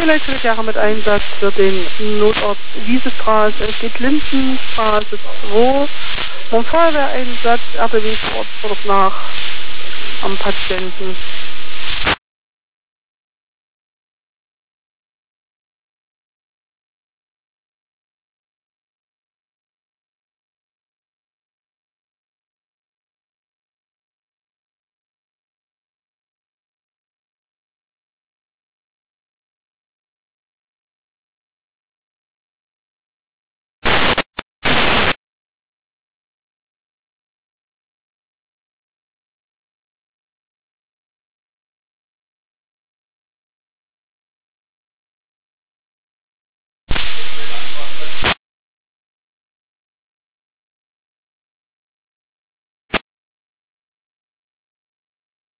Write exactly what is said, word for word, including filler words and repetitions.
Leitstelle mit Einsatz für den Notort Wiesestraße, es geht Lindenstraße zwei. Vom Feuerwehreinsatz R B W vor Ort fordert nach am Patienten.